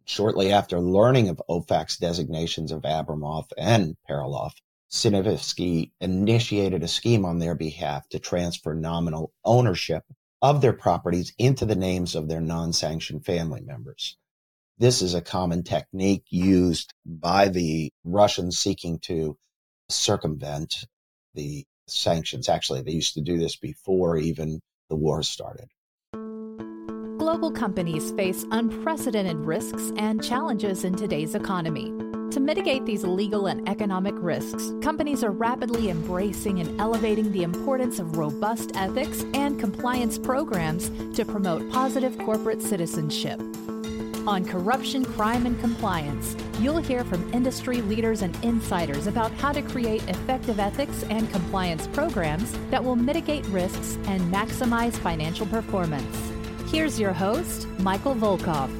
Shortly after learning of OFAC's designations of Abramoff and Perloff, Sinevsky initiated a scheme on their behalf to transfer nominal ownership of their properties into the names of their non-sanctioned family members. This is a common technique used by the Russians seeking to circumvent the sanctions. Actually, they used to do this before even the war started. Global companies face unprecedented risks and challenges in today's economy. To mitigate these legal and economic risks, companies are rapidly embracing and elevating the importance of robust ethics and compliance programs to promote positive corporate citizenship. On Corruption, Crime, and Compliance, you'll hear from industry leaders and insiders about how to create effective ethics and compliance programs that will mitigate risks and maximize financial performance. Here's your host, Michael Volkov.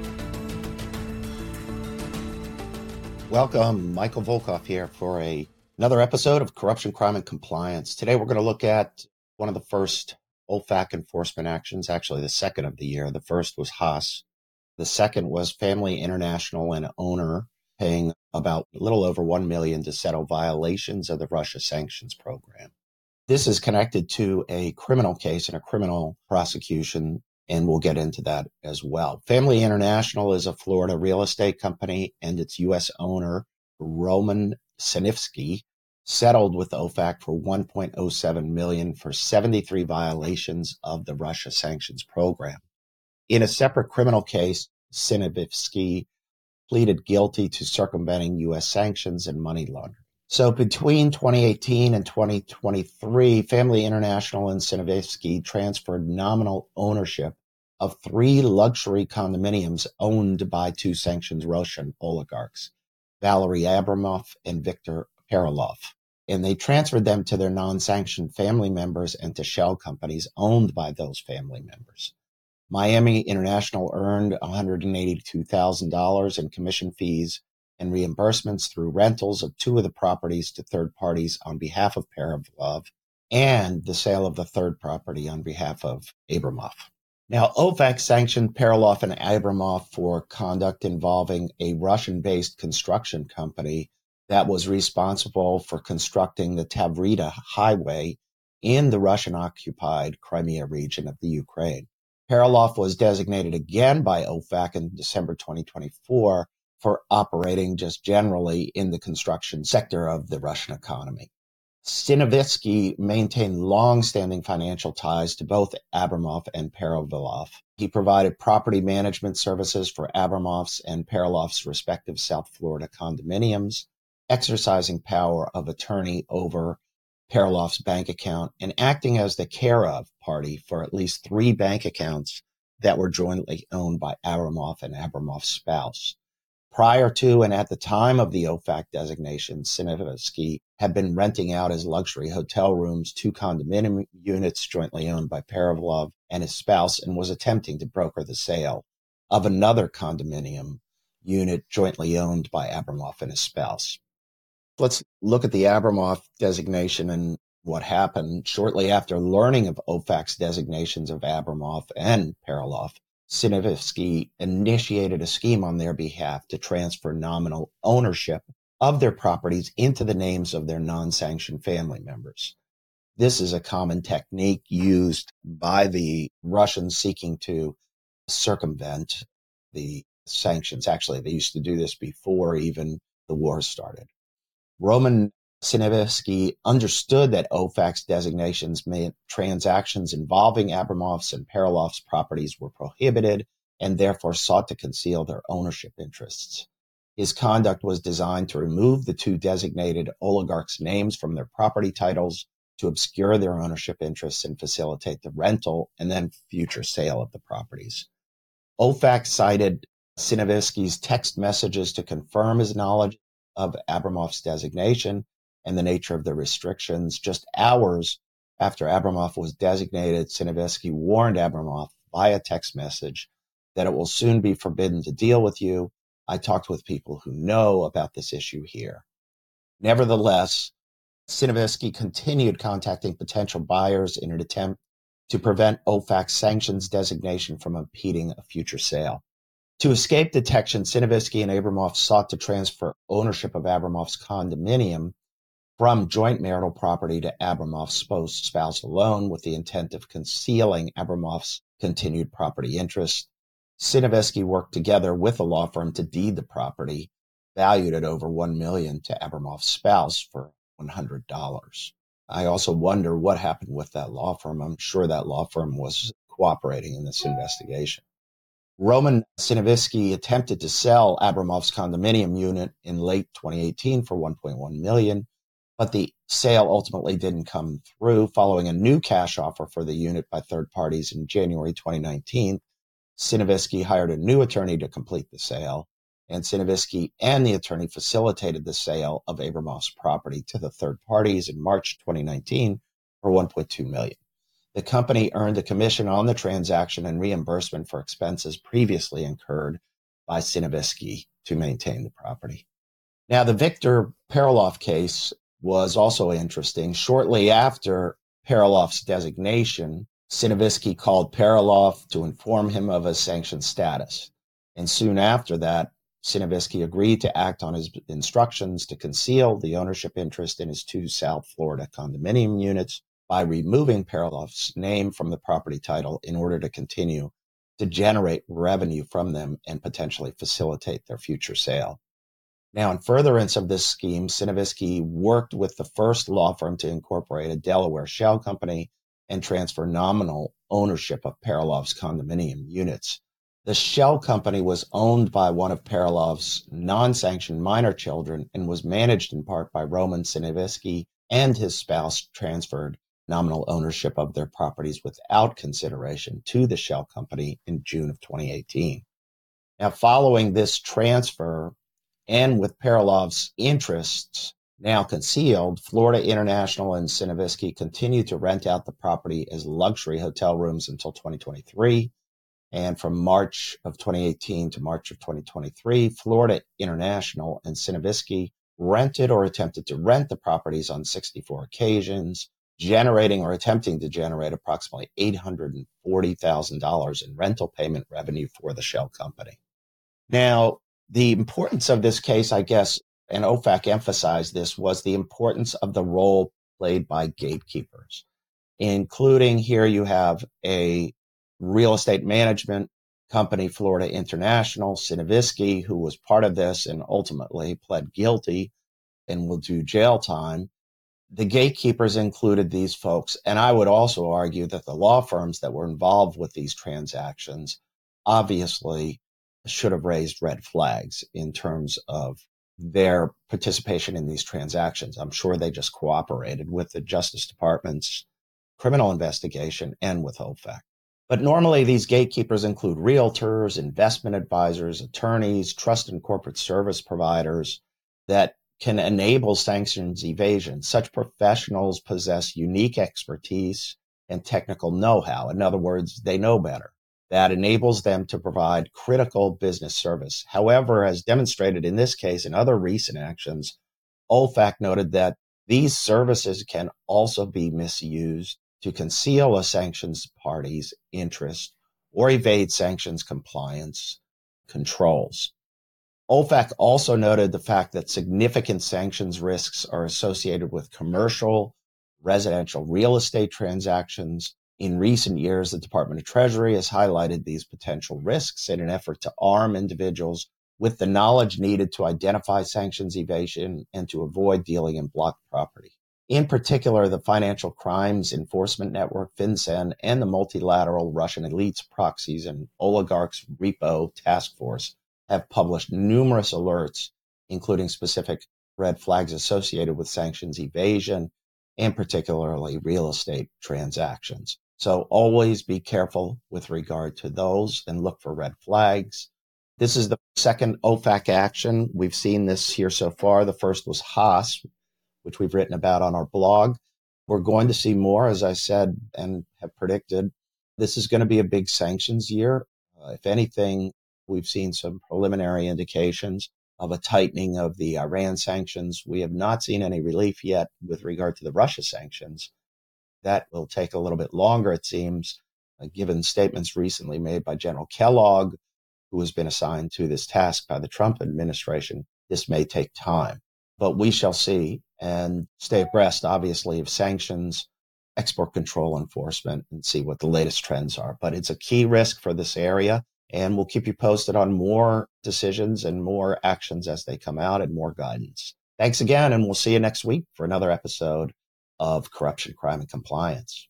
Welcome, Michael Volkov here for another episode of Corruption, Crime, and Compliance. Today we're going to look at one of the first OFAC enforcement actions, actually the second of the year. The first was Haas. The second was Family International and owner paying about a little over $1 million to settle violations of the Russia sanctions program. This is connected to a criminal case and a criminal prosecution, and we'll get into that as well. Family International is a Florida real estate company, and its U.S. owner, Roman Sinevsky, settled with OFAC for $1.07 million for 73 violations of the Russia sanctions program. In a separate criminal case, Sinevsky pleaded guilty to circumventing U.S. sanctions and money laundering. So between 2018 and 2023, Family International and Sinevsky transferred nominal ownership of 3 luxury condominiums owned by 2 sanctioned Russian oligarchs, Valery Abramoff and Viktor Perloff. And they transferred them to their non-sanctioned family members and to shell companies owned by those family members. Miami International earned $182,000 in commission fees and reimbursements through rentals of 2 of the properties to third parties on behalf of Perloff and the sale of the third property on behalf of Abramoff. Now, OFAC sanctioned Perloff and Abramoff for conduct involving a Russian-based construction company that was responsible for constructing the Tavrida Highway in the Russian-occupied Crimea region of the Ukraine. Perloff was designated again by OFAC in December 2024 for operating just generally in the construction sector of the Russian economy. Sinevsky maintained long-standing financial ties to both Abramoff and Perloff. He provided property management services for Abramoff's and Perloff's respective South Florida condominiums, exercising power of attorney over Perloff's bank account and acting as the care-of party for at least 3 bank accounts that were jointly owned by Abramoff and Abramoff's spouse. Prior to and at the time of the OFAC designation, Sinevsky had been renting out his luxury hotel rooms, 2 condominium units jointly owned by Perloff and his spouse, and was attempting to broker the sale of another condominium unit jointly owned by Abramoff and his spouse. Let's look at the Abramoff designation and what happened. Shortly after learning of OFAC's designations of Abramoff and Perloff, Sinevsky initiated a scheme on their behalf to transfer nominal ownership of their properties into the names of their non-sanctioned family members. This is a common technique used by the Russians seeking to circumvent the sanctions. Actually, they used to do this before even the war started. Roman Sinevsky understood that OFAC's designations meant transactions involving Abramoff's and Perloff's properties were prohibited and therefore sought to conceal their ownership interests. His conduct was designed to remove the 2 designated oligarchs' names from their property titles, to obscure their ownership interests and facilitate the rental and then future sale of the properties. OFAC cited Sinevsky's text messages to confirm his knowledge of Abramoff's designation and the nature of the restrictions. Just hours after Abramoff was designated, Sinevsky warned Abramoff via text message that it will soon be forbidden to deal with you. I talked with people who know about this issue here. Nevertheless, Sinevsky continued contacting potential buyers in an attempt to prevent OFAC's sanctions designation from impeding a future sale. To escape detection, Sinovisky and Abramoff sought to transfer ownership of Abramoff's condominium from joint marital property to Abramoff's spouse alone, with the intent of concealing Abramoff's continued property interest. Sinovisky worked together with a law firm to deed the property, valued at over $1 million, to Abramoff's spouse for $100. I also wonder what happened with that law firm. I'm sure that law firm was cooperating in this investigation. Roman Sinovisky attempted to sell Abramoff's condominium unit in late 2018 for $1.1 million, but the sale ultimately didn't come through. Following a new cash offer for the unit by third parties in January 2019, Sinovisky hired a new attorney to complete the sale, and Sinovisky and the attorney facilitated the sale of Abramoff's property to the third parties in March 2019 for $1.2 million. The company earned a commission on the transaction and reimbursement for expenses previously incurred by Sinovisky to maintain the property. Now, the Viktor Perelov case was also interesting. Shortly after Perelov's designation, Sinovisky called Perelov to inform him of his sanctioned status. And soon after that, Sinovisky agreed to act on his instructions to conceal the ownership interest in his 2 South Florida condominium units by removing Perelov's name from the property title in order to continue to generate revenue from them and potentially facilitate their future sale. Now, in furtherance of this scheme, Sinovisky worked with the first law firm to incorporate a Delaware shell company and transfer nominal ownership of Perelov's condominium units. The shell company was owned by one of Perelov's non-sanctioned minor children and was managed in part by Roman Sinovisky, and his spouse transferred nominal ownership of their properties without consideration to the shell company in June of 2018. Now, following this transfer, and with Perelov's interests now concealed, Florida International and Sinovisky continued to rent out the property as luxury hotel rooms until 2023. And from March of 2018 to March of 2023, Florida International and Sinovisky rented or attempted to rent the properties on 64 occasions, generating or attempting to generate approximately $840,000 in rental payment revenue for the shell company. Now, the importance of this case, I guess, and OFAC emphasized this, was the importance of the role played by gatekeepers, including here you have a real estate management company, Florida International, Sinovisky, who was part of this and ultimately pled guilty and will do jail time. The gatekeepers included these folks, and I would also argue that the law firms that were involved with these transactions obviously should have raised red flags in terms of their participation in these transactions. I'm sure they just cooperated with the Justice Department's criminal investigation and with OFAC. But normally these gatekeepers include realtors, investment advisors, attorneys, trust and corporate service providers that can enable sanctions evasion. Such professionals possess unique expertise and technical know-how. In other words, they know better. That enables them to provide critical business service. However, as demonstrated in this case and other recent actions, OFAC noted that these services can also be misused to conceal a sanctions party's interest or evade sanctions compliance controls. OFAC also noted the fact that significant sanctions risks are associated with commercial, residential real estate transactions. In recent years, the Department of Treasury has highlighted these potential risks in an effort to arm individuals with the knowledge needed to identify sanctions evasion and to avoid dealing in blocked property. In particular, the Financial Crimes Enforcement Network, FinCEN, and the Multilateral Russian Elites Proxies and Oligarchs Repo Task Force have published numerous alerts, including specific red flags associated with sanctions evasion, and particularly real estate transactions. So always be careful with regard to those and look for red flags. This is the second OFAC action. We've seen this here so far. The first was Haas, which we've written about on our blog. We're going to see more, as I said and have predicted. This is going to be a big sanctions year. If anything, we've seen some preliminary indications of a tightening of the Iran sanctions. We have not seen any relief yet with regard to the Russia sanctions. That will take a little bit longer, it seems, given statements recently made by General Kellogg, who has been assigned to this task by the Trump administration. This may take time, but we shall see and stay abreast, obviously, of sanctions, export control enforcement, and see what the latest trends are. But it's a key risk for this area, and we'll keep you posted on more decisions and more actions as they come out and more guidance. Thanks again, and we'll see you next week for another episode of Corruption, Crime, and Compliance.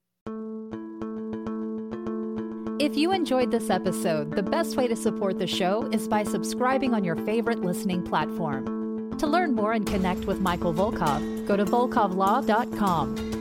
If you enjoyed this episode, the best way to support the show is by subscribing on your favorite listening platform. To learn more and connect with Michael Volkov, go to volkovlaw.com.